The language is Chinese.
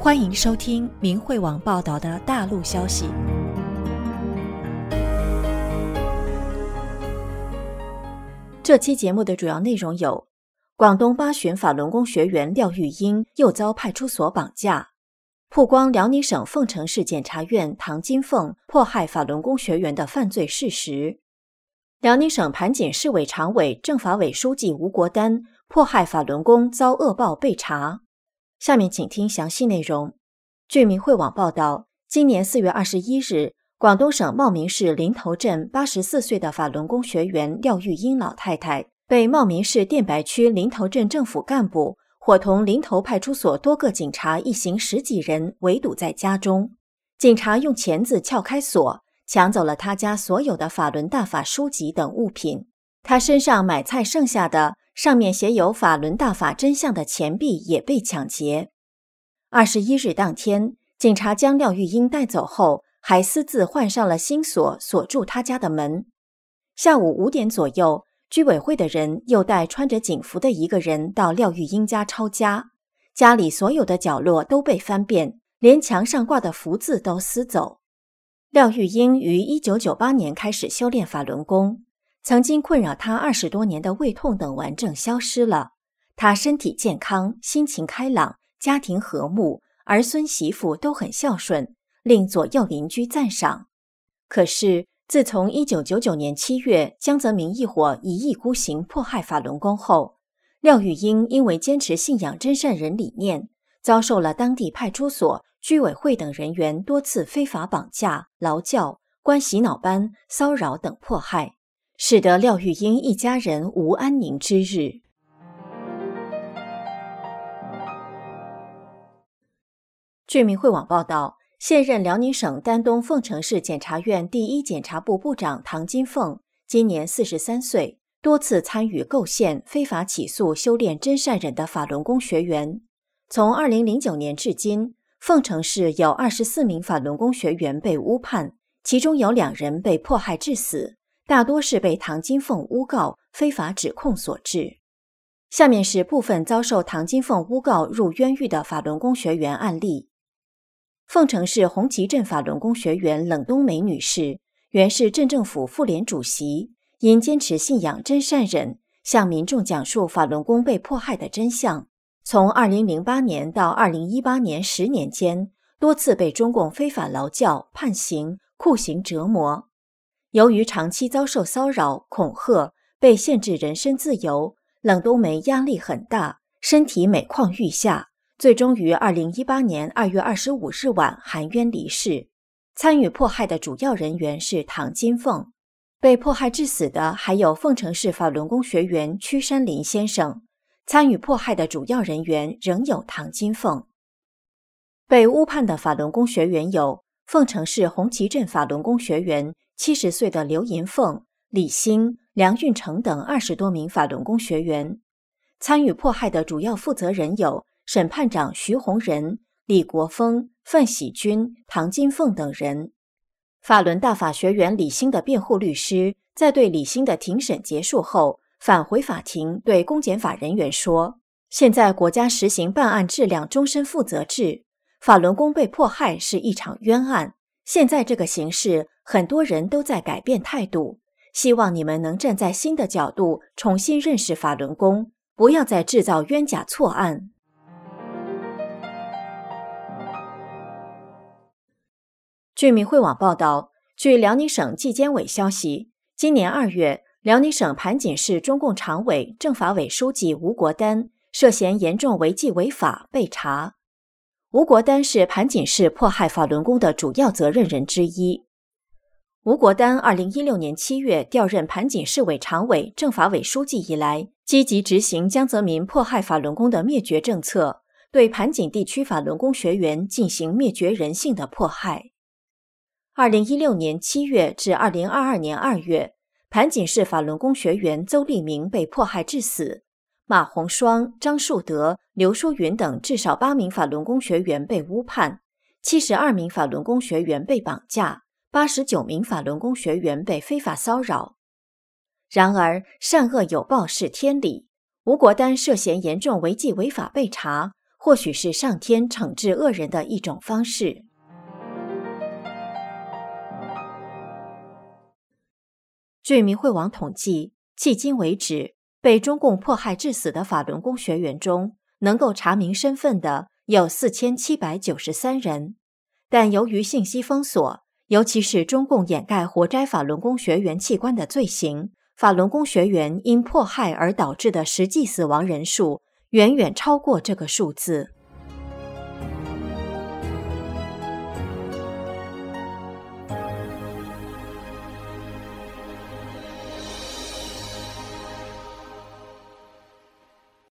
欢迎收听明慧网报道的大陆消息。这期节目的主要内容有：广东巴旬法轮功学员廖玉英又遭派出所绑架；曝光辽宁省凤城市检察院唐金凤迫害法轮功学员的犯罪事实；辽宁省盘锦市委常委、政法委书记吴国丹迫害法轮功遭恶报被查。下面请听详细内容。据明慧网报道，今年4月21日，广东省茂名市林头镇84岁的法轮功学员廖玉英老太太被茂名市电白区林头镇政府干部伙同林头派出所多个警察一行10几人围堵在家中。警察用钳子撬开锁，抢走了他家所有的法轮大法书籍等物品。他身上买菜剩下的上面写有法轮大法真相的钱币也被抢劫。21日当天，警察将廖玉英带走后，还私自换上了新锁，锁住他家的门。下午5点左右，居委会的人又带穿着警服的一个人到廖玉英家抄家，家里所有的角落都被翻遍，连墙上挂的福字都撕走。廖玉英于1998年开始修炼法轮功，曾经困扰他20多年的胃痛等顽症消失了，他身体健康，心情开朗，家庭和睦，儿孙媳妇都很孝顺，令左右邻居赞赏。可是自从1999年7月江泽民一伙一意孤行迫害法轮功后，廖玉英因为坚持信仰真善人理念，遭受了当地派出所、居委会等人员多次非法绑架、劳教、关洗脑班、骚扰等迫害，使得廖玉英一家人无安宁之日。据明慧网报道，现任辽宁省丹东凤城市检察院第一检察部部长唐金凤今年43岁，多次参与构陷、非法起诉修炼真善忍的法轮功学员。从2009年至今，凤城市有24名法轮功学员被诬判，其中有2人被迫害致死，大多是被唐金凤诬告、非法指控所致。下面是部分遭受唐金凤诬告入冤狱的法轮功学员案例。凤城市红旗镇法轮功学员冷冬梅女士，原是镇政府妇联主席，因坚持信仰真善忍，向民众讲述法轮功被迫害的真相。从2008年到2018年10年间，多次被中共非法劳教、判刑、酷刑折磨。由于长期遭受骚扰、恐吓，被限制人身自由，冷冬梅压力很大，身体每况愈下，最终于2018年2月25日晚含冤离世。参与迫害的主要人员是唐金凤，被迫害致死的还有凤城市法轮功学员屈山林先生。参与迫害的主要人员仍有唐金凤。被诬判的法轮功学员有凤城市红旗镇法轮功学员70岁的刘银凤、李兴、梁运成等20多名法轮功学员。参与迫害的主要负责人有审判长徐洪仁、李国峰、范喜军、唐金凤等人。法轮大法学员李兴的辩护律师在对李兴的庭审结束后，返回法庭对公检法人员说，现在国家实行办案质量终身负责制，法轮功被迫害是一场冤案，现在这个形势很多人都在改变态度，希望你们能站在新的角度重新认识法轮功，不要再制造冤假错案。据明慧网报道，据辽宁省纪检委消息，今年2月，辽宁省盘锦市中共常委、政法委书记吴国丹涉嫌严重违纪违法被查。吴国丹是盘锦市迫害法轮功的主要责任人之一。吴国丹2016年7月调任盘锦市委常委、政法委书记以来，积极执行江泽民迫害法轮功的灭绝政策，对盘锦地区法轮功学员进行灭绝人性的迫害。2016年7月至2022年2月，盘锦市法轮功学员邹立明被迫害致死，马红双、张树德、刘淑云等至少8名法轮功学员被诬判，72名法轮功学员被绑架，89名法轮功学员被非法骚扰。然而，善恶有报是天理，吴国丹涉嫌严重违纪违法被查， 或许是上天惩治恶人的一种方式。据明慧网统计，迄今为止，被中共迫害致死的法轮功学员中，能够查明身份的有4793人，但由于信息封锁，尤其是中共掩盖活摘法轮功学员器官的罪行，法轮功学员因迫害而导致的实际死亡人数远远超过这个数字。